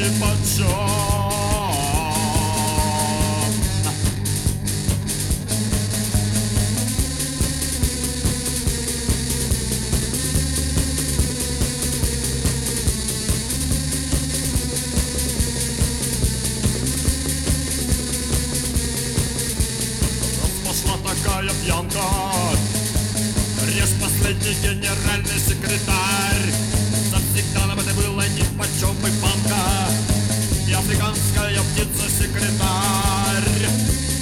ни почем. Пошла такая пьянка, режь последний генеральный секретарь. Завсегда нам это было нипочем и банка, и африканская птица-секретарь.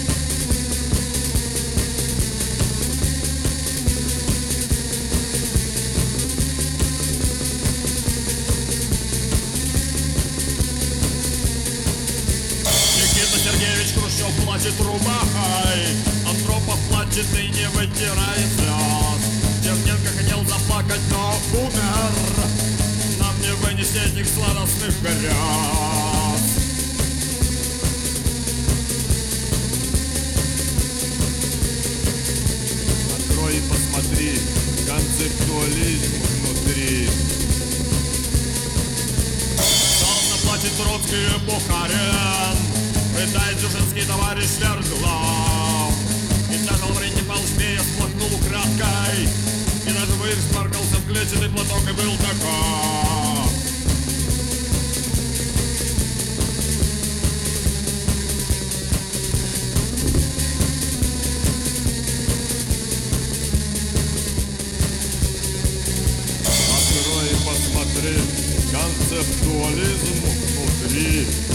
Никита Сергеевич Хрущев плачет рубахой, Андропов плачет и не вытирает слез. Черненко хотел заплакать, но умер. Нам не вынести этих сладостных грез. Открой и посмотри, концептуализм внутри. Жалостно плачет Троцкий и Бухарин, рыдает дзержинский товарищ Верглав. И даже Лаврентий Павлович Берия сплакнул украдкой, и даже Вырь сморкался в клетчатый платок и был таков. Открой и посмотри, концептуализм внутри.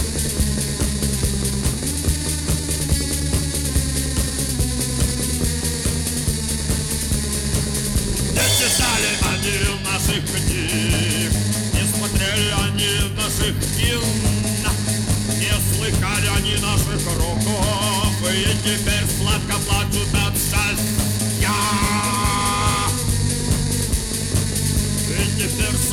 Не читали они наших книг, не смотрели они наших кин, не слыхали они наших роков, и теперь сладко плачут от счастья. И теперь